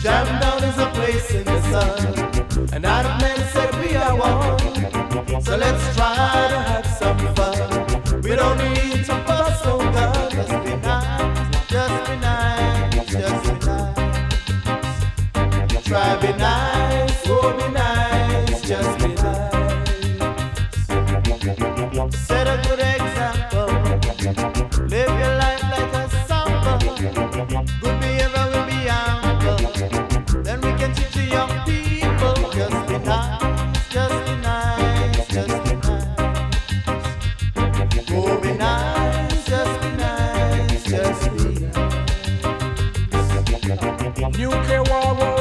Jamdown is a place in the sun, and out of men said we are one. So let's try to have some fun. We don't need to fuss, oh God. Just be nice, just be nice, just be nice. Try be nice, oh be nice, just be nice. Set a good example. Live your life like a sample. Good behavior will be ample. Then we can teach the young people. Just be nice, just be nice, just be nice. Oh, be nice, just be nice, just be nice. Nuclear war.